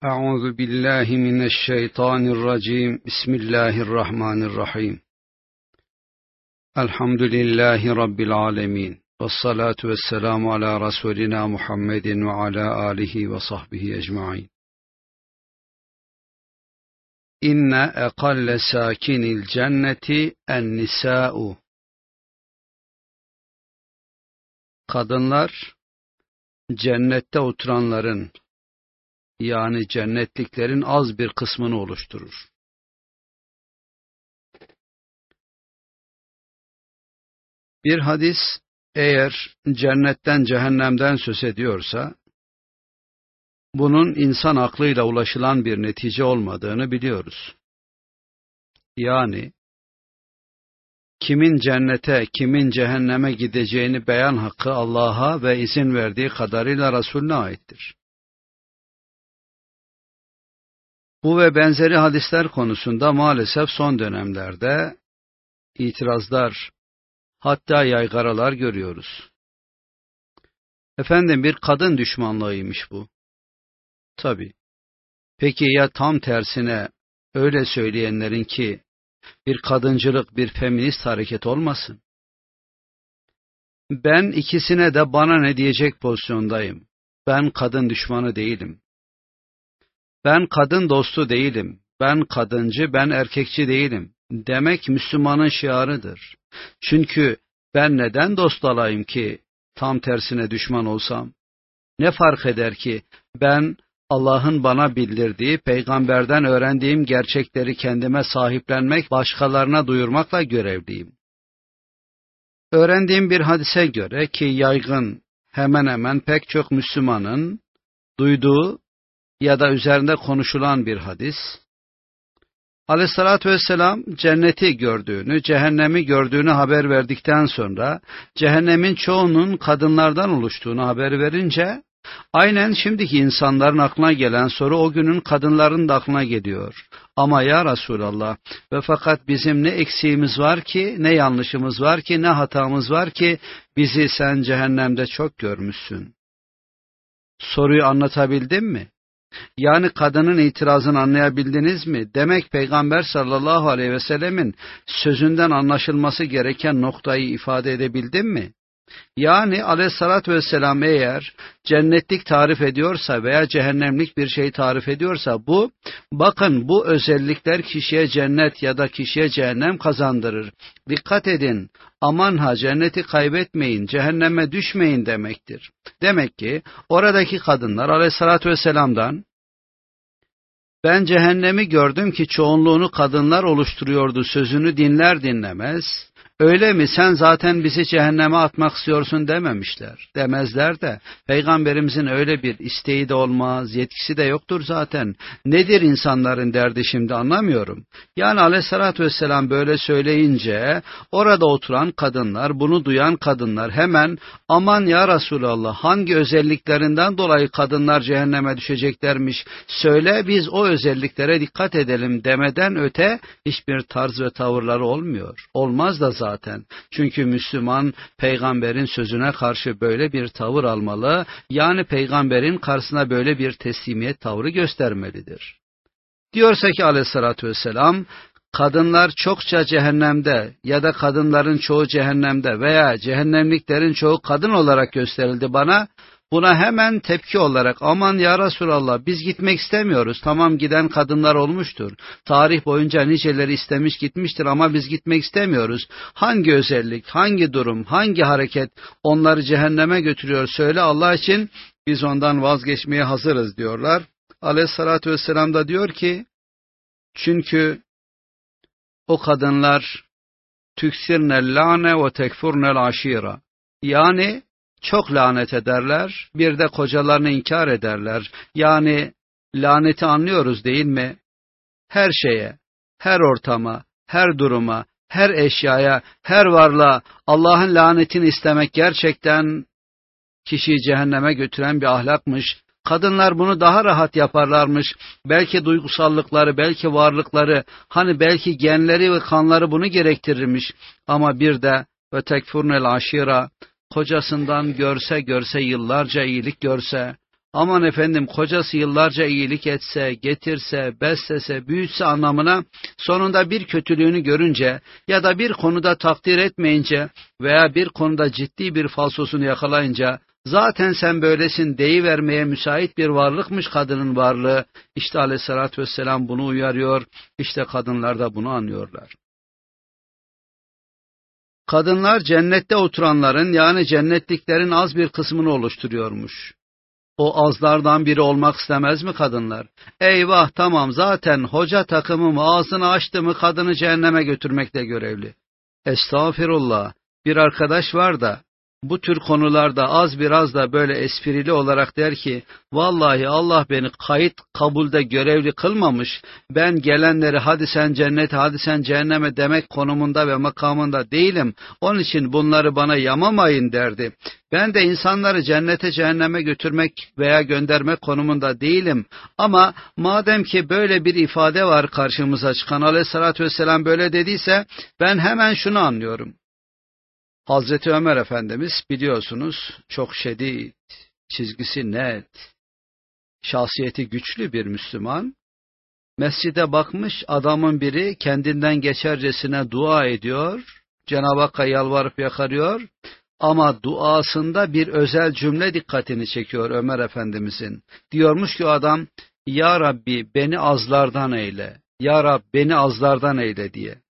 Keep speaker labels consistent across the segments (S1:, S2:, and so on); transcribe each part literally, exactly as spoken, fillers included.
S1: أعوذ بالله من الشيطان الرجيم بسم الله الرحمن الرحيم الحمد لله رب العالمين والصلاة والسلام على رسولنا محمد وعلى آله وصحبه أجمعين إن أقل ساكن الجنة النساء. Kadınlar cennette oturanların, yani cennetliklerin az bir kısmını oluşturur. Bir hadis eğer cennetten cehennemden söz ediyorsa, bunun insan aklıyla ulaşılan bir netice olmadığını biliyoruz. Yani kimin cennete, kimin cehenneme gideceğini beyan hakkı Allah'a ve izin verdiği kadarıyla Resulüne aittir. Bu ve benzeri hadisler konusunda maalesef son dönemlerde itirazlar, hatta yaygaralar görüyoruz. Efendim, bir kadın düşmanlığıymış bu. Tabii. Peki ya tam tersine öyle söyleyenlerin ki bir kadıncılık, bir feminist hareket olmasın? Ben ikisine de bana ne diyecek pozisyondayım. Ben kadın düşmanı değilim. Ben kadın dostu değilim. Ben kadıncı, ben erkekçi değilim demek Müslümanın şiarıdır. Çünkü ben neden dost olayım ki tam tersine düşman olsam? Ne fark eder ki ben Allah'ın bana bildirdiği, peygamberden öğrendiğim gerçekleri kendime sahiplenmek, başkalarına duyurmakla görevliyim. Öğrendiğim bir hadise göre ki yaygın, hemen hemen pek çok Müslümanın duyduğu ya da üzerinde konuşulan bir hadis, Aleyhissalatü vesselam cenneti gördüğünü, cehennemi gördüğünü haber verdikten sonra, cehennemin çoğunun kadınlardan oluştuğunu haber verince, aynen şimdiki insanların aklına gelen soru o günün kadınların da aklına geliyor. Ama ya Resulallah, ve fakat bizim ne eksiğimiz var ki, ne yanlışımız var ki, ne hatamız var ki, bizi sen cehennemde çok görmüşsün. Soruyu anlatabildim mi? Yani kadının itirazını anlayabildiniz mi? Demek Peygamber sallallahu aleyhi ve sellemin sözünden anlaşılması gereken noktayı ifade edebildim mi? Yani aleyhissalatü vesselam eğer cennetlik tarif ediyorsa veya cehennemlik bir şey tarif ediyorsa bu, bakın bu özellikler kişiye cennet ya da kişiye cehennem kazandırır. Dikkat edin, aman ha cenneti kaybetmeyin, cehenneme düşmeyin demektir. Demek ki oradaki kadınlar aleyhissalatü vesselam'dan, ben cehennemi gördüm ki çoğunluğunu kadınlar oluşturuyordu sözünü dinler dinlemez, öyle mi sen zaten bizi cehenneme atmak istiyorsun dememişler. Demezler de Peygamberimizin öyle bir isteği de olmaz, yetkisi de yoktur zaten. Nedir insanların derdi şimdi anlamıyorum. Yani aleyhissalatü vesselam böyle söyleyince orada oturan kadınlar, bunu duyan kadınlar hemen aman ya Resulallah hangi özelliklerinden dolayı kadınlar cehenneme düşeceklermiş söyle biz o özelliklere dikkat edelim demeden öte hiçbir tarz ve tavırları olmuyor. Olmaz da zaten. Zaten. Çünkü Müslüman peygamberin sözüne karşı böyle bir tavır almalı, yani peygamberin karşısına böyle bir teslimiyet tavrı göstermelidir. Diyorsa ki aleyhissalatü vesselam, kadınlar çokça cehennemde ya da kadınların çoğu cehennemde veya cehennemliklerin çoğu kadın olarak gösterildi bana, buna hemen tepki olarak aman ya Resulallah biz gitmek istemiyoruz. Tamam giden kadınlar olmuştur. Tarih boyunca niceleri istemiş gitmiştir ama biz gitmek istemiyoruz. Hangi özellik, hangi durum, hangi hareket onları cehenneme götürüyor söyle Allah için biz ondan vazgeçmeye hazırız diyorlar. Aleyhissalatü vesselam da diyor ki çünkü o kadınlar tüksirnel lâne ve tekfurnel aşîra, yani çok lanet ederler, bir de kocalarını inkar ederler. Yani laneti anlıyoruz değil mi? Her şeye, her ortama, her duruma, her eşyaya, her varlığa Allah'ın lanetini istemek gerçekten kişiyi cehenneme götüren bir ahlakmış. Kadınlar bunu daha rahat yaparlarmış. Belki duygusallıkları, belki varlıkları, hani belki genleri ve kanları bunu gerektirirmiş. Ama bir de ve tekfurnel aşira, kocasından görse görse yıllarca iyilik görse, aman efendim kocası yıllarca iyilik etse, getirse, beslese, büyütse anlamına sonunda bir kötülüğünü görünce ya da bir konuda takdir etmeyince veya bir konuda ciddi bir falsosunu yakalayınca zaten sen böylesin deyivermeye müsait bir varlıkmış kadının varlığı. İşte Aleyhisselatü Vesselam bunu uyarıyor, işte kadınlar da bunu anlıyorlar. Kadınlar cennette oturanların yani cennetliklerin az bir kısmını oluşturuyormuş. O azlardan biri olmak istemez mi kadınlar? Eyvah tamam zaten hoca takımım ağzını açtı mı kadını cehenneme götürmekle görevli. Estağfirullah, bir arkadaş var da bu tür konularda az biraz da böyle esprili olarak der ki, vallahi Allah beni kayıt kabulde görevli kılmamış, ben gelenleri hadi sen cennete hadi sen cehenneme demek konumunda ve makamında değilim, onun için bunları bana yamamayın derdi. Ben de insanları cennete cehenneme götürmek veya göndermek konumunda değilim ama madem ki böyle bir ifade var karşımıza çıkan, Aleyhisselatü Vesselam böyle dediyse ben hemen şunu anlıyorum. Hazreti Ömer Efendimiz biliyorsunuz çok şedid, çizgisi net, şahsiyeti güçlü bir Müslüman. Mescide bakmış adamın biri kendinden geçercesine dua ediyor, Cenab-ı Hakk'a yalvarıp yakarıyor ama duasında bir özel cümle dikkatini çekiyor Ömer Efendimizin. Diyormuş ki o adam, Ya Rabbi beni azlardan eyle, Ya Rab beni azlardan eyle diye.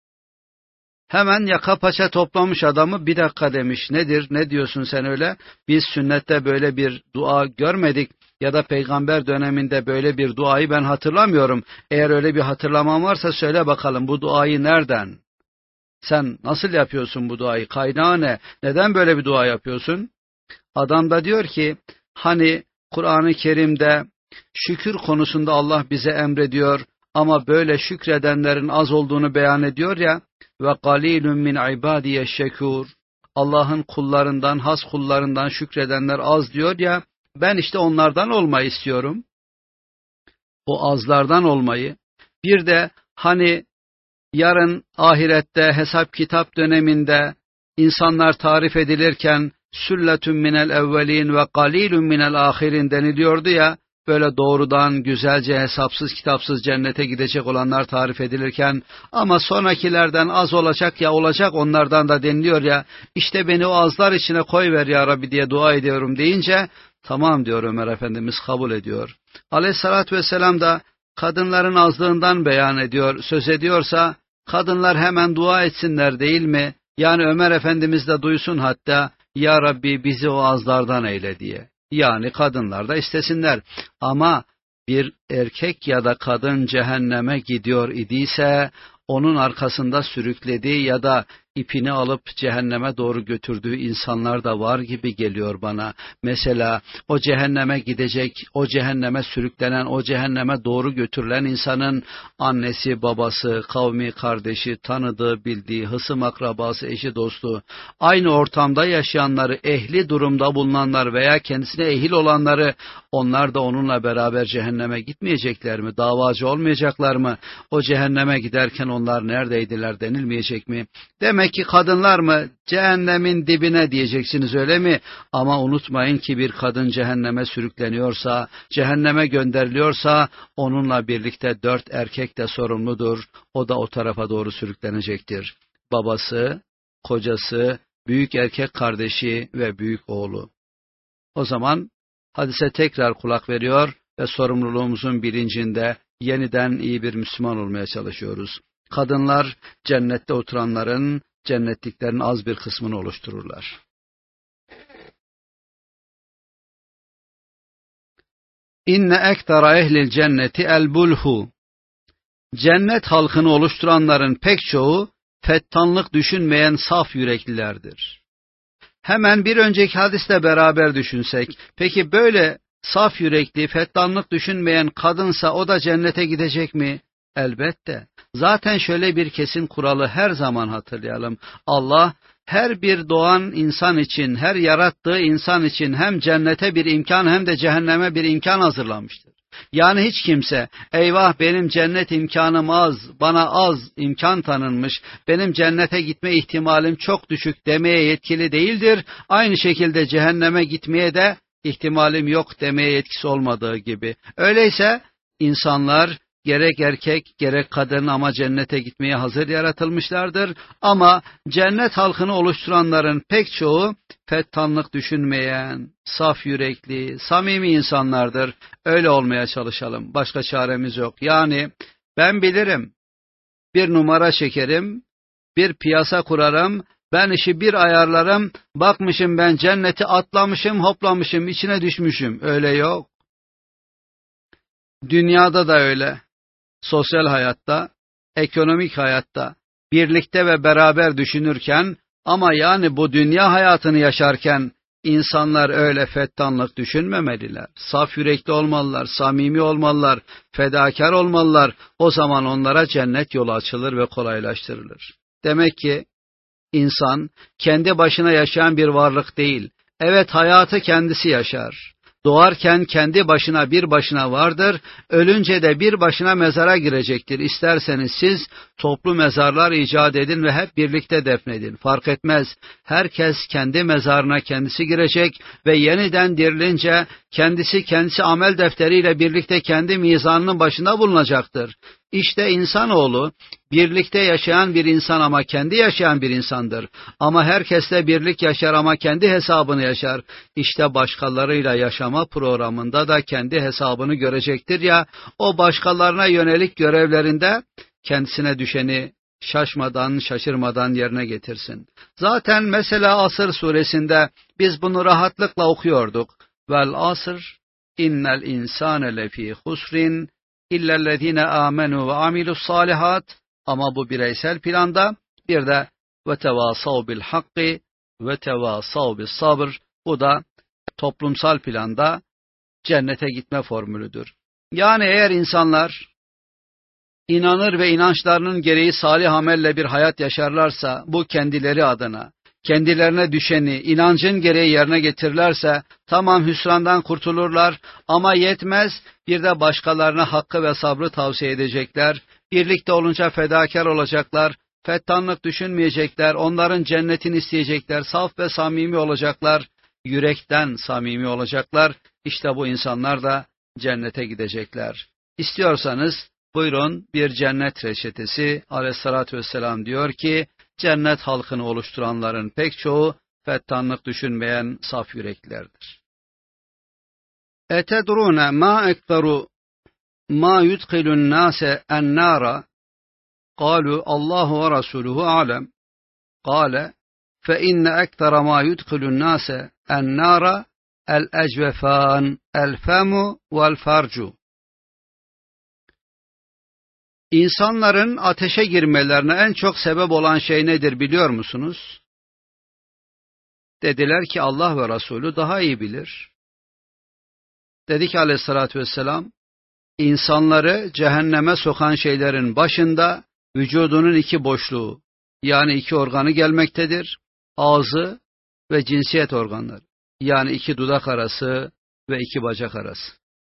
S1: Hemen yaka paça toplamış adamı, bir dakika demiş, nedir, ne diyorsun sen öyle? Biz sünnette böyle bir dua görmedik ya da peygamber döneminde böyle bir duayı ben hatırlamıyorum. Eğer öyle bir hatırlaman varsa söyle bakalım bu duayı nereden? Sen nasıl yapıyorsun bu duayı? Kaynağı ne? Neden böyle bir dua yapıyorsun? Adam da diyor ki, hani Kur'an-ı Kerim'de şükür konusunda Allah bize emrediyor ama böyle şükredenlerin az olduğunu beyan ediyor ya, ve qalilun min ibadiye şekur, Allah'ın kullarından, has kullarından şükredenler az diyor ya, ben işte onlardan olmayı istiyorum. O azlardan olmayı. Bir de hani yarın ahirette hesap kitap döneminde insanlar tarif edilirken sülletun minel evvelin ve qalilun minel ahirin deniliyordu ya, böyle doğrudan güzelce hesapsız kitapsız cennete gidecek olanlar tarif edilirken ama sonrakilerden az olacak ya olacak onlardan da deniliyor ya, işte beni o azlar içine koyver ya Rabbi diye dua ediyorum deyince tamam diyor Ömer Efendimiz, kabul ediyor. Aleyhissalatü vesselam da kadınların azlığından beyan ediyor, söz ediyorsa kadınlar hemen dua etsinler değil mi? Yani Ömer Efendimiz de duysun hatta, Ya Rabbi bizi o azlardan eyle diye. Yani kadınlar da istesinler. Ama bir erkek ya da kadın cehenneme gidiyor idiyse, onun arkasında sürüklediği ya da ipini alıp cehenneme doğru götürdüğü insanlar da var gibi geliyor bana. Mesela o cehenneme gidecek, o cehenneme sürüklenen, o cehenneme doğru götürülen insanın annesi, babası, kavmi, kardeşi, tanıdığı, bildiği, hısım akrabası, eşi, dostu, aynı ortamda yaşayanları, ehli durumda bulunanlar veya kendisine ehil olanları, onlar da onunla beraber cehenneme gitmeyecekler mi? Davacı olmayacaklar mı? O cehenneme giderken onlar neredeydiler denilmeyecek mi? Demek ki kadınlar mı? Cehennemin dibine diyeceksiniz öyle mi? Ama unutmayın ki bir kadın cehenneme sürükleniyorsa, cehenneme gönderiliyorsa onunla birlikte dört erkek de sorumludur. O da o tarafa doğru sürüklenecektir. Babası, kocası, büyük erkek kardeşi ve büyük oğlu. O zaman hadise tekrar kulak veriyor ve sorumluluğumuzun bilincinde yeniden iyi bir Müslüman olmaya çalışıyoruz. Kadınlar cennette oturanların, cennetliklerin az bir kısmını oluştururlar. İnne ektara ehlil cenneti el bulhu. Cennet halkını oluşturanların pek çoğu fettanlık düşünmeyen saf yüreklilerdir. Hemen bir önceki hadisle beraber düşünsek, peki böyle saf yürekli, fettanlık düşünmeyen kadınsa o da cennete gidecek mi? Elbette. Zaten şöyle bir kesin kuralı her zaman hatırlayalım. Allah her bir doğan insan için, her yarattığı insan için hem cennete bir imkan hem de cehenneme bir imkan hazırlamıştır. Yani hiç kimse, eyvah benim cennet imkanım az, bana az imkan tanınmış, benim cennete gitme ihtimalim çok düşük demeye yetkili değildir. Aynı şekilde cehenneme gitmeye de ihtimalim yok demeye yetkisi olmadığı gibi. Öyleyse insanlar gerek erkek gerek kadın ama cennete gitmeye hazır yaratılmışlardır. Ama cennet halkını oluşturanların pek çoğu fettanlık düşünmeyen, saf yürekli, samimi insanlardır. Öyle olmaya çalışalım. Başka çaremiz yok. Yani ben bilirim, bir numara çekerim, bir piyasa kurarım, ben işi bir ayarlarım, bakmışım ben cenneti atlamışım, hoplamışım, içine düşmüşüm. Öyle yok. Dünyada da öyle. Sosyal hayatta, ekonomik hayatta, birlikte ve beraber düşünürken ama yani bu dünya hayatını yaşarken insanlar öyle fettanlık düşünmemeliler. Saf yürekli olmalılar, samimi olmalılar, fedakar olmalılar. O zaman onlara cennet yolu açılır ve kolaylaştırılır. Demek ki İnsan kendi başına yaşayan bir varlık değil. Evet, hayatı kendisi yaşar. Doğarken kendi başına bir başına vardır, ölünce de bir başına mezara girecektir. İsterseniz siz toplu mezarlar icat edin ve hep birlikte defnedin. Fark etmez. Herkes kendi mezarına kendisi girecek ve yeniden dirilince kendisi kendisi amel defteriyle birlikte kendi mizanının başında bulunacaktır. İşte insanoğlu birlikte yaşayan bir insan ama kendi yaşayan bir insandır. Ama herkesle birlik yaşar ama kendi hesabını yaşar. İşte başkalarıyla yaşama programında da kendi hesabını görecektir ya, o başkalarına yönelik görevlerinde kendisine düşeni şaşmadan, şaşırmadan yerine getirsin. Zaten mesela Asr suresinde biz bunu rahatlıkla okuyorduk. Vel asr innel insane lefî husrin illellezine amenu ve amilus salihat. Ama bu bireysel planda, bir de ve tevasav bil hakki ve tevasav bis sabr, bu da toplumsal planda cennete gitme formülüdür. Yani eğer insanlar inanır ve inançlarının gereği salih amelle bir hayat yaşarlarsa, bu kendileri adına, kendilerine düşeni inancın gereği yerine getirirlerse tamam, hüsrandan kurtulurlar ama yetmez, bir de başkalarına hakkı ve sabrı tavsiye edecekler. Birlikte olunca fedakar olacaklar, fettanlık düşünmeyecekler, onların cennetini isteyecekler, saf ve samimi olacaklar, yürekten samimi olacaklar. İşte bu insanlar da cennete gidecekler. İstiyorsanız buyurun bir cennet reçetesi. Aleyhissalatü vesselam diyor ki, cennet halkını oluşturanların pek çoğu fettanlık düşünmeyen saf yüreklilerdir. Etedrûne mâ ekberu mâ yudkhilun nâse ennâra قالوا الله ورسوله أعلم قال فإن أكثر ما يدخل الناس النار الأجوفان الفم والفرج. İnsanların ateşe girmelerine en çok sebep olan şey nedir biliyor musunuz? Dediler ki Allah ve Resulü daha iyi bilir. Dedi ki aleyhissalatü vesselam, insanları cehenneme sokan şeylerin başında vücudunun iki boşluğu, yani iki organı gelmektedir. Ağzı ve cinsiyet organları, yani iki dudak arası ve iki bacak arası.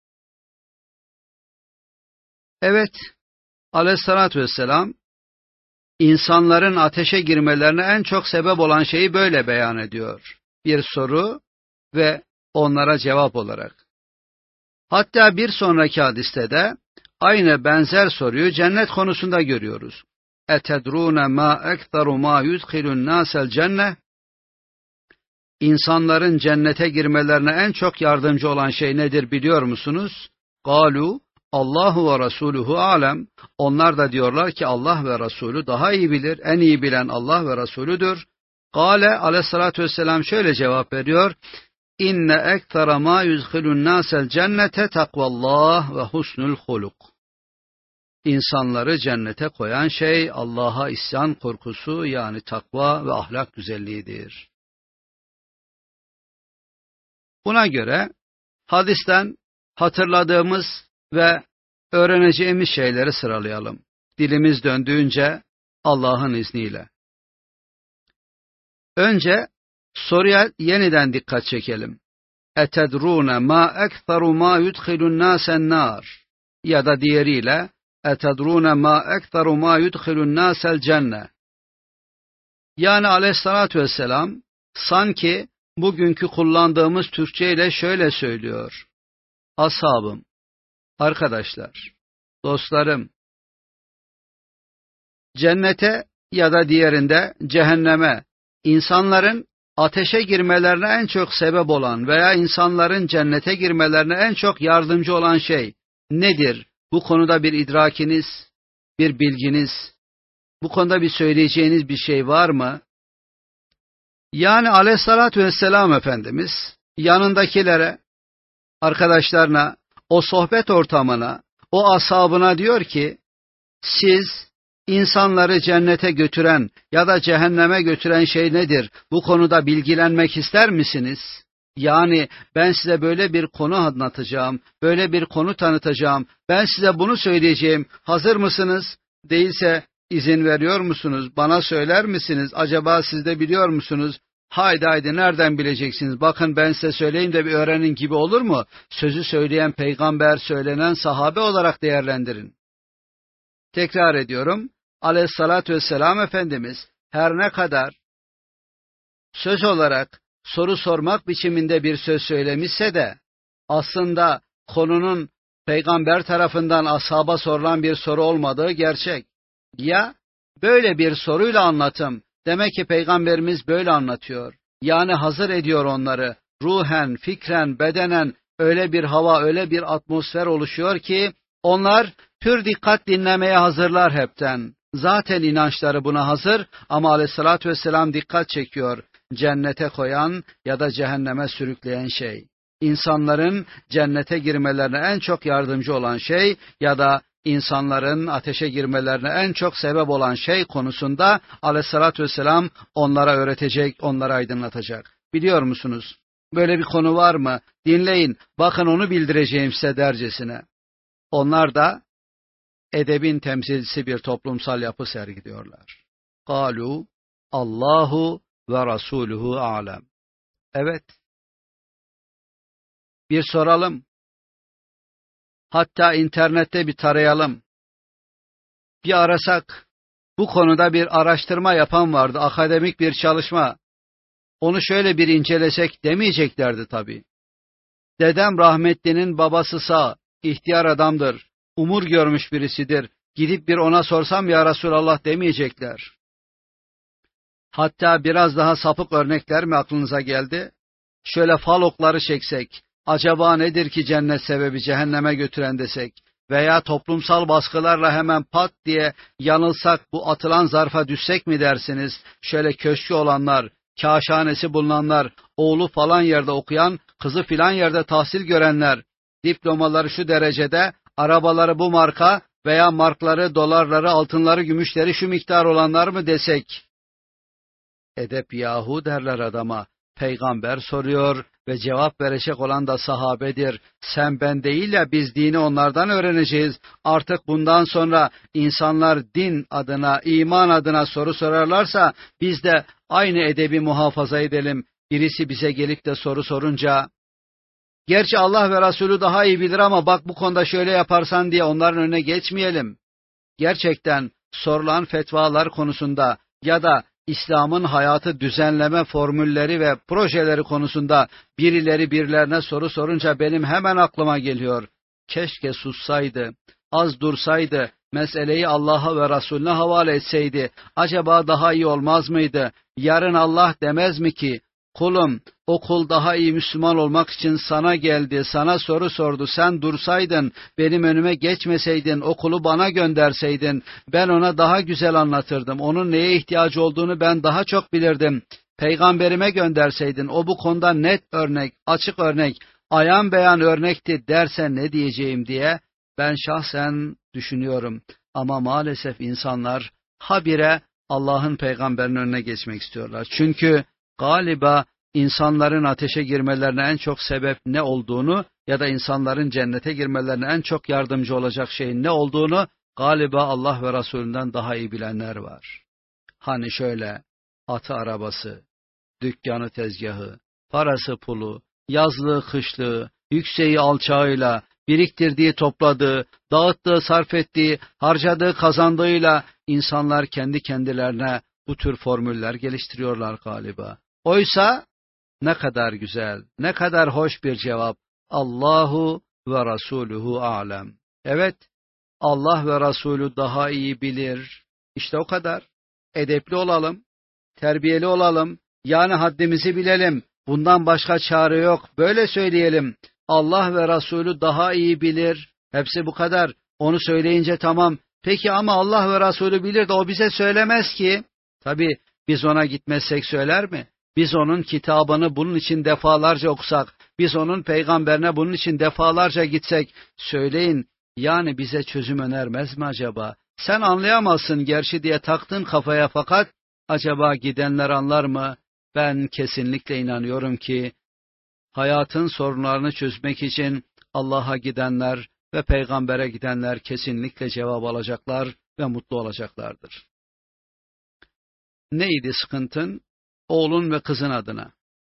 S1: Evet, aleyhissalatü vesselam insanların ateşe girmelerine en çok sebep olan şeyi böyle beyan ediyor. Bir soru ve onlara cevap olarak. Hatta bir sonraki hadiste de aynı benzer soruyu cennet konusunda görüyoruz. Etedrûne mâ ekteru mâ yudkhilun nâsel cenneh. İnsanların cennete girmelerine en çok yardımcı olan şey nedir biliyor musunuz? Galu Allahu ve Resuluhu alem. Onlar da diyorlar ki Allah ve Resulü daha iyi bilir. En iyi bilen Allah ve Resulüdür. Gale aleyhissalatü vesselam şöyle cevap veriyor. İnne ektere ma yudkhilun nasel cennete takvallah ve husnul huluk. İnsanları cennete koyan şey Allah'a isyan korkusu, yani takva ve ahlak güzelliğidir. Buna göre hadisten hatırladığımız ve öğreneceğimiz şeyleri sıralayalım. Dilimiz döndüğünce Allah'ın izniyle. Önce soruya yeniden dikkat çekelim. Etedrûne mâ ekteru mâ yudkhilun nâsen nâr. Ya da diğeriyle etedrûne mâ ekteru mâ yudkhilun nâsel cenne. Yani aleyhissalatü vesselam sanki bugünkü kullandığımız Türkçe ile şöyle söylüyor: Ashabım, arkadaşlar, dostlarım, cennete ya da diğerinde cehenneme, insanların ateşe girmelerine en çok sebep olan veya insanların cennete girmelerine en çok yardımcı olan şey nedir? Bu konuda bir idrakiniz, bir bilginiz, bu konuda bir söyleyeceğiniz bir şey var mı? Yani aleyhissalatü vesselam Efendimiz yanındakilere, arkadaşlarına, o sohbet ortamına, o ashabına diyor ki, siz insanları cennete götüren ya da cehenneme götüren şey nedir? Bu konuda bilgilenmek ister misiniz? Yani ben size böyle bir konu anlatacağım, böyle bir konu tanıtacağım, ben size bunu söyleyeceğim, hazır mısınız? Değilse izin veriyor musunuz? Bana söyler misiniz? Acaba siz de biliyor musunuz? Haydi haydi nereden bileceksiniz? Bakın ben size söyleyeyim de bir öğrenin gibi olur mu? Sözü söyleyen peygamber, söylenen sahabe olarak değerlendirin. Tekrar ediyorum, aleyhissalatü vesselam Efendimiz her ne kadar söz olarak soru sormak biçiminde bir söz söylemişse de aslında konunun peygamber tarafından ashaba sorulan bir soru olmadığı gerçek. Ya böyle bir soruyla anlatım, demek ki peygamberimiz böyle anlatıyor. Yani hazır ediyor onları, ruhen, fikren, bedenen öyle bir hava, öyle bir atmosfer oluşuyor ki onlar pür dikkat dinlemeye hazırlar hepten. Zaten inançları buna hazır ama aleyhissalatü vesselam dikkat çekiyor. Cennete koyan ya da cehenneme sürükleyen şey. İnsanların cennete girmelerine en çok yardımcı olan şey ya da insanların ateşe girmelerine en çok sebep olan şey konusunda aleyhissalatü vesselam onlara öğretecek, onlara aydınlatacak. Biliyor musunuz? Böyle bir konu var mı? Dinleyin, bakın onu bildireceğim size dercesine. Onlar da edebin temsilcisi bir toplumsal yapı sergiliyorlar. Kalu Allahu ve Rasuluhu alem. Evet. Bir soralım. Hatta internette bir tarayalım. Bir arasak. Bu konuda bir araştırma yapan vardı. Akademik bir çalışma. Onu şöyle bir incelesek demeyeceklerdi tabii. Dedem rahmetlinin babası sağ, ihtiyar adamdır. Umur görmüş birisidir. Gidip bir ona sorsam ya Resulallah demeyecekler. Hatta biraz daha sapık örnekler mi aklınıza geldi? Şöyle fal okları çeksek, acaba nedir ki cennet sebebi cehenneme götüren desek veya toplumsal baskılarla hemen pat diye yanılsak bu atılan zarfa düşsek mi dersiniz? Şöyle köşkü olanlar, kâşhanesi bulunanlar, oğlu falan yerde okuyan, kızı filan yerde tahsil görenler, diplomaları şu derecede, arabaları bu marka veya markları, dolarları, altınları, gümüşleri şu miktar olanlar mı desek? Edep yahu derler adama. Peygamber soruyor ve cevap verecek olan da sahabedir. Sen ben değil ya biz dini onlardan öğreneceğiz. Artık bundan sonra insanlar din adına, iman adına soru sorarlarsa biz de aynı edebi muhafaza edelim. Birisi bize gelip de soru sorunca, gerçi Allah ve Resulü daha iyi bilir ama bak bu konuda şöyle yaparsan diye onların önüne geçmeyelim. Gerçekten sorulan fetvalar konusunda ya da İslam'ın hayatı düzenleme formülleri ve projeleri konusunda birileri birilerine soru sorunca benim hemen aklıma geliyor. Keşke sussaydı, az dursaydı, meseleyi Allah'a ve Resulüne havale etseydi. Acaba daha iyi olmaz mıydı? Yarın Allah demez mi ki, kulum o kul daha iyi Müslüman olmak için sana geldi, sana soru sordu, sen dursaydın, benim önüme geçmeseydin, o kulu bana gönderseydin, ben ona daha güzel anlatırdım, onun neye ihtiyacı olduğunu ben daha çok bilirdim, peygamberime gönderseydin, o bu konuda net örnek, açık örnek, ayan beyan örnekti derse ne diyeceğim diye ben şahsen düşünüyorum. Ama maalesef insanlar habire Allah'ın peygamberinin önüne geçmek istiyorlar. Çünkü galiba insanların ateşe girmelerine en çok sebep ne olduğunu ya da insanların cennete girmelerine en çok yardımcı olacak şeyin ne olduğunu galiba Allah ve Resulünden daha iyi bilenler var. Hani şöyle atı arabası, dükkanı tezgahı, parası pulu, yazlığı kışlığı, yükseği alçağıyla, biriktirdiği topladığı, dağıttığı sarf ettiği, harcadığı kazandığıyla insanlar kendi kendilerine bu tür formüller geliştiriyorlar galiba. Oysa Ne kadar güzel, ne kadar hoş bir cevap. Allahu ve Resuluhu alem. Evet, Allah ve Resulü daha iyi bilir. İşte o kadar. Edepli olalım, terbiyeli olalım, yani haddimizi bilelim. Bundan başka çare yok. Böyle söyleyelim. Allah ve Resulü daha iyi bilir. Hepsi bu kadar. Onu söyleyince tamam. Peki ama Allah ve Resulü bilir de o bize söylemez ki. Tabii biz ona gitmezsek söyler mi? Biz onun kitabını bunun için defalarca okusak, biz onun peygamberine bunun için defalarca gitsek, söyleyin, yani bize çözüm önermez mi acaba? Sen anlayamazsın gerçi diye taktın kafaya, fakat acaba gidenler anlar mı? Ben kesinlikle inanıyorum ki hayatın sorunlarını çözmek için Allah'a gidenler ve peygambere gidenler kesinlikle cevap alacaklar ve mutlu olacaklardır. Neydi sıkıntın? Oğlun ve kızın adına,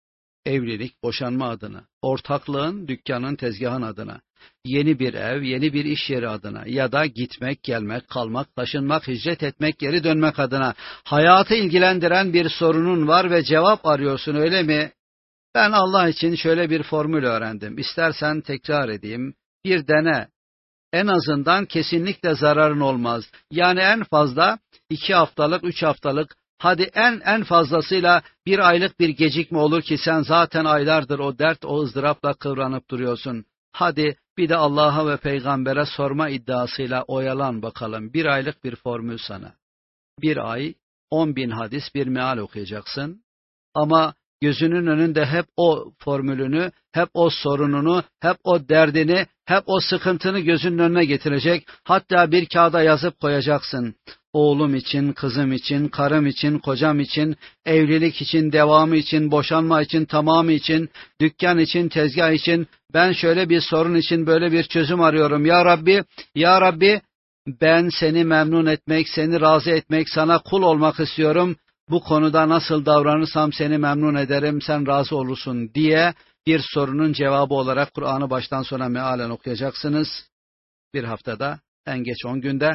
S1: evlilik, boşanma adına, ortaklığın, dükkanın, tezgahın adına, yeni bir ev, yeni bir iş yeri adına ya da gitmek, gelmek, kalmak, taşınmak, hicret etmek, geri dönmek adına hayatı ilgilendiren bir sorunun var ve cevap arıyorsun, öyle mi? Ben Allah için şöyle bir formül öğrendim. İstersen tekrar edeyim. Bir dene. En azından kesinlikle zararın olmaz. Yani en fazla iki haftalık, üç haftalık, hadi en en fazlasıyla bir aylık bir gecikme olur ki sen zaten aylardır o dert, o ızdırapla kıvranıp duruyorsun. Hadi bir de Allah'a ve peygambere sorma iddiasıyla oyalan bakalım. Bir aylık bir formül sana. Bir ay, on bin hadis, bir meal okuyacaksın. Ama gözünün önünde hep o formülünü, hep o sorununu, hep o derdini, hep o sıkıntını gözünün önüne getirecek. Hatta bir kağıda yazıp koyacaksın. Oğlum için, kızım için, karım için, kocam için, evlilik için, devamı için, boşanma için, tamamı için, dükkan için, tezgah için, ben şöyle bir sorun için böyle bir çözüm arıyorum. Ya Rabbi, Ya Rabbi, ben seni memnun etmek, seni razı etmek, sana kul olmak istiyorum. Bu konuda nasıl davranırsam seni memnun ederim, sen razı olursun diye bir sorunun cevabı olarak Kur'an'ı baştan sona mealen okuyacaksınız. Bir haftada, en geç on günde.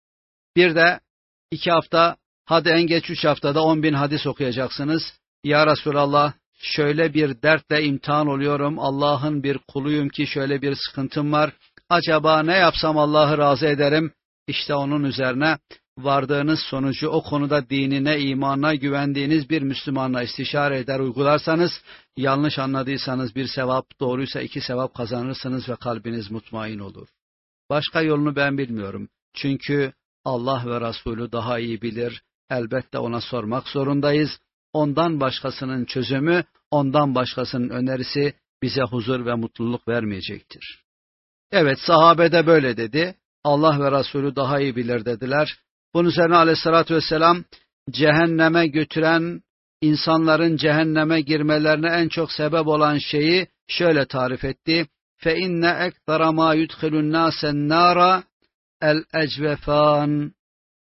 S1: Bir de iki hafta, hadi en geç üç haftada on bin hadis okuyacaksınız. Ya Resulallah, şöyle bir dertle imtihan oluyorum, Allah'ın bir kuluyum ki şöyle bir sıkıntım var. Acaba ne yapsam Allah'ı razı ederim? İşte onun üzerine vardığınız sonucu o konuda dinine, imanına güvendiğiniz bir Müslümanla istişare eder, uygularsanız, yanlış anladıysanız bir sevap, doğruysa iki sevap kazanırsınız ve kalbiniz mutmain olur. Başka yolunu ben bilmiyorum. Çünkü Allah ve Resulü daha iyi bilir. Elbette ona sormak zorundayız. Ondan başkasının çözümü, ondan başkasının önerisi bize huzur ve mutluluk vermeyecektir. Evet, sahabe de böyle dedi. Allah ve Resulü daha iyi bilir dediler. Bunun üzerine aleyhissalatü vesselam cehenneme götüren, insanların cehenneme girmelerine en çok sebep olan şeyi şöyle tarif etti. فَاِنَّ اَكْتَرَ مَا يُدْخِلُ النَّاسَ النَّارَ el-ecvefan.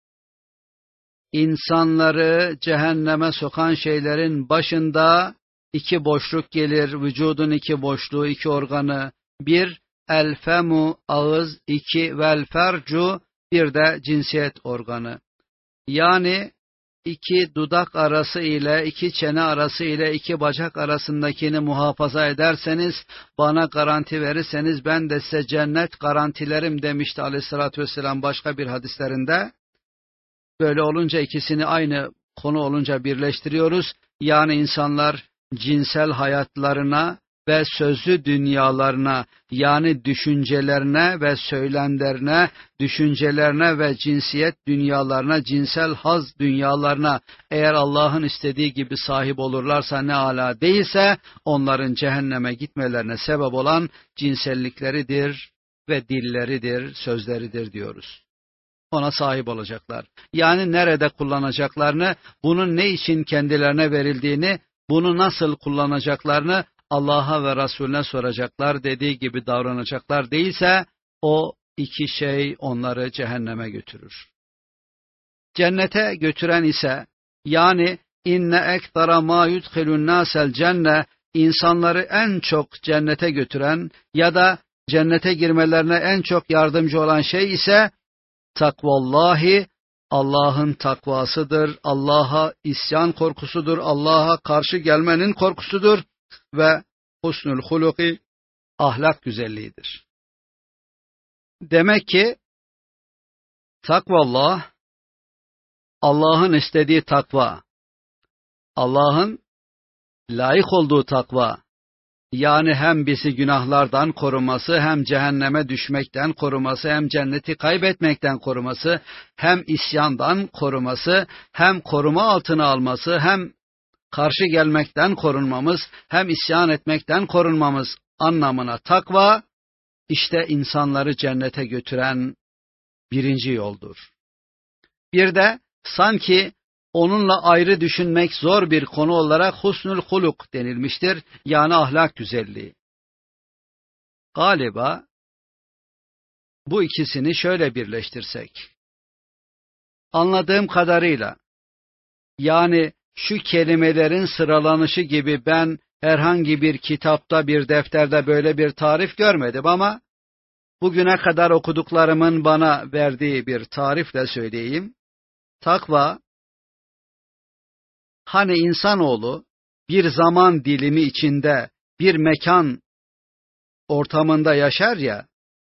S1: İnsanları cehenneme sokan şeylerin başında iki boşluk gelir, vücudun iki boşluğu, iki organı. Bir, el-femu, ağız, iki, vel-fercu, bir de cinsiyet organı. Yani iki dudak arası ile, iki çene arası ile, iki bacak arasındakini muhafaza ederseniz, bana garanti verirseniz ben de size cennet garantilerim demişti aleyhissalatü vesselam başka bir hadislerinde. Böyle olunca ikisini aynı konu olunca birleştiriyoruz. Yani insanlar cinsel hayatlarına ve sözlü dünyalarına, yani düşüncelerine ve söylemlerine, düşüncelerine ve cinsiyet dünyalarına, cinsel haz dünyalarına eğer Allah'ın istediği gibi sahip olurlarsa ne ala, değilse onların cehenneme gitmelerine sebep olan cinsellikleridir ve dilleridir, sözleridir diyoruz. Ona sahip olacaklar. Yani nerede kullanacaklarını, bunun ne için kendilerine verildiğini, bunu nasıl kullanacaklarını Allah'a ve Resulüne soracaklar, dediği gibi davranacaklar, değilse o iki şey onları cehenneme götürür. Cennete götüren ise, yani inne ektara ma yudkhilun nasel cenne, insanları en çok cennete götüren ya da cennete girmelerine en çok yardımcı olan şey ise takvallahi, Allah'ın takvasıdır, Allah'a isyan korkusudur, Allah'a karşı gelmenin korkusudur ve husnul huluki ahlak güzelliğidir. Demek ki takvallah, Allah'ın istediği takva, Allah'ın layık olduğu takva, yani hem bizi günahlardan koruması, hem cehenneme düşmekten koruması, hem cenneti kaybetmekten koruması, hem isyandan koruması, hem koruma altına alması, hem karşı gelmekten korunmamız, hem isyan etmekten korunmamız anlamına takva, işte insanları cennete götüren birinci yoldur. Bir de sanki onunla ayrı düşünmek zor bir konu olarak husnul huluk denilmiştir, yani ahlak güzelliği. Galiba bu ikisini şöyle birleştirsek, anladığım kadarıyla, yani şu kelimelerin sıralanışı gibi ben herhangi bir kitapta, bir defterde böyle bir tarif görmedim ama bugüne kadar okuduklarımın bana verdiği bir tarifle söyleyeyim. Takva, hani insanoğlu bir zaman dilimi içinde, bir mekan ortamında yaşar ya,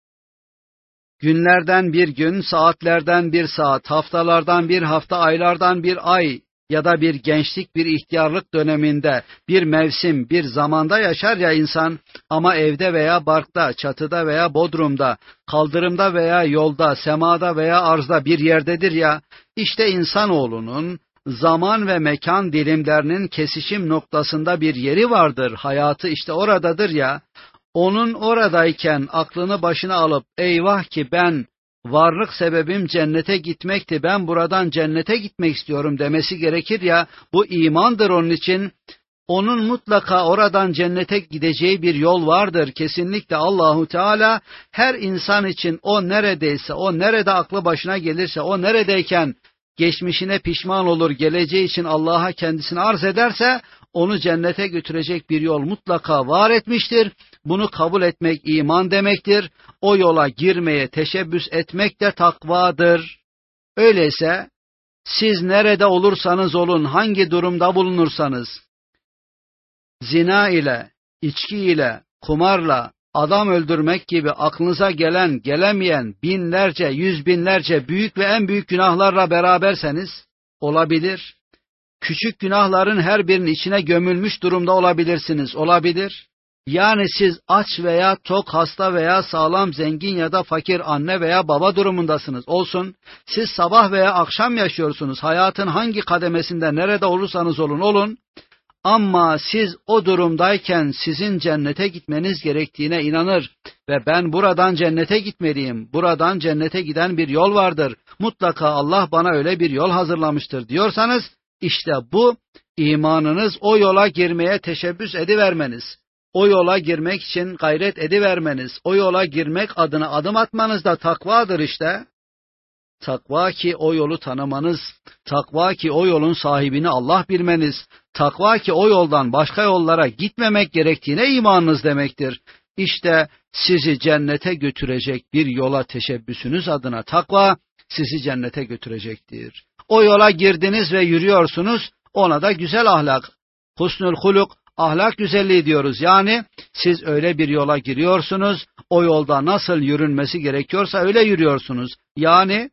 S1: günlerden bir gün, saatlerden bir saat, haftalardan bir hafta, aylardan bir ay ya da bir gençlik, bir ihtiyarlık döneminde, bir mevsim, bir zamanda yaşar ya insan, ama evde veya barkta, çatıda veya bodrumda, kaldırımda veya yolda, semada veya arzda bir yerdedir ya, işte insanoğlunun zaman ve mekan dilimlerinin kesişim noktasında bir yeri vardır, hayatı işte oradadır ya, onun oradayken aklını başına alıp, eyvah ki ben, varlık sebebim cennete gitmekti, ben buradan cennete gitmek istiyorum demesi gerekir ya, bu imandır onun için. Onun mutlaka oradan cennete gideceği bir yol vardır. Kesinlikle Allahu Teala her insan için o neredeyse, o nerede aklı başına gelirse, o neredeyken geçmişine pişman olur, geleceği için Allah'a kendisini arz ederse, onu cennete götürecek bir yol mutlaka var etmiştir. Bunu kabul etmek iman demektir. O yola girmeye teşebbüs etmek de takvadır. Öyleyse siz nerede olursanız olun, hangi durumda bulunursanız, zina ile, içki ile, kumarla, adam öldürmek gibi aklınıza gelen, gelemeyen binlerce, yüz binlerce büyük ve en büyük günahlarla beraberseniz olabilir. Küçük günahların her birinin içine gömülmüş durumda olabilirsiniz, olabilir. Yani siz aç veya tok, hasta veya sağlam, zengin ya da fakir, anne veya baba durumundasınız. Olsun, siz sabah veya akşam yaşıyorsunuz. Hayatın hangi kademesinde, nerede olursanız olun, olun. Ama siz o durumdayken sizin cennete gitmeniz gerektiğine inanır ve ben buradan cennete gitmeliyim, buradan cennete giden bir yol vardır, mutlaka Allah bana öyle bir yol hazırlamıştır diyorsanız, işte bu imanınız, o yola girmeye teşebbüs edivermeniz, o yola girmek için gayret edivermeniz, o yola girmek adına adım atmanız da takvadır işte. Takva ki o yolu tanımanız, takva ki o yolun sahibini Allah bilmeniz, takva ki o yoldan başka yollara gitmemek gerektiğine imanınız demektir. İşte sizi cennete götürecek bir yola teşebbüsünüz adına takva sizi cennete götürecektir. O yola girdiniz ve yürüyorsunuz, ona da güzel ahlak, husnul huluk, ahlak güzelliği diyoruz. Yani siz öyle bir yola giriyorsunuz, o yolda nasıl yürünmesi gerekiyorsa öyle yürüyorsunuz. Yani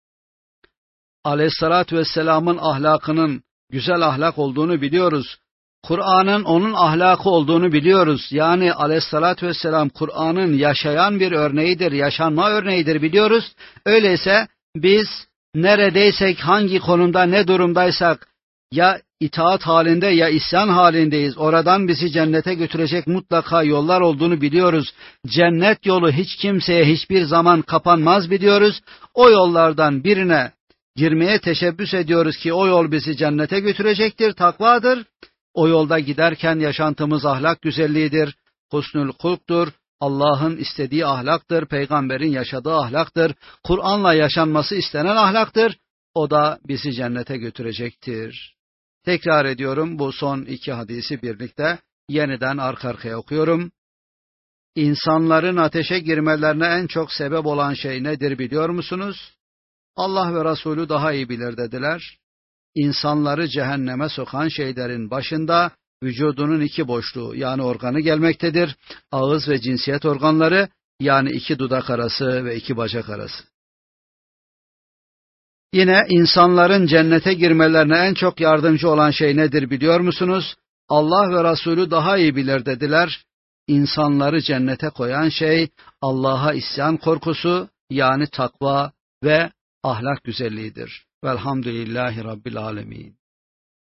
S1: Aleyhissalatü vesselamın ahlakının güzel ahlak olduğunu biliyoruz. Kur'an'ın onun ahlakı olduğunu biliyoruz. Yani Aleyhissalatü vesselam Kur'an'ın yaşayan bir örneğidir, yaşanma örneğidir biliyoruz. Öyleyse biz neredeysek, hangi konumda, ne durumdaysak, ya itaat halinde ya isyan halindeyiz. Oradan bizi cennete götürecek mutlaka yollar olduğunu biliyoruz. Cennet yolu hiç kimseye hiçbir zaman kapanmaz biliyoruz. O yollardan birine girmeye teşebbüs ediyoruz ki o yol bizi cennete götürecektir, takvadır. O yolda giderken yaşantımız ahlak güzelliğidir, husnul hulktur, Allah'ın istediği ahlaktır, peygamberin yaşadığı ahlaktır, Kur'an'la yaşanması istenen ahlaktır. O da bizi cennete götürecektir. Tekrar ediyorum, bu son iki hadisi birlikte yeniden arka arkaya okuyorum. İnsanların ateşe girmelerine en çok sebep olan şey nedir biliyor musunuz? Allah ve Resulü daha iyi bilir dediler. İnsanları cehenneme sokan şeylerin başında vücudunun iki boşluğu yani organı gelmektedir. Ağız ve cinsiyet organları yani iki dudak arası ve iki bacak arası. Yine insanların cennete girmelerine en çok yardımcı olan şey nedir biliyor musunuz? Allah ve Resulü daha iyi bilir dediler. İnsanları cennete koyan şey Allah'a isyan korkusu yani takva ve ahlak güzelliğidir. Velhamdülillahi Rabbil alemin.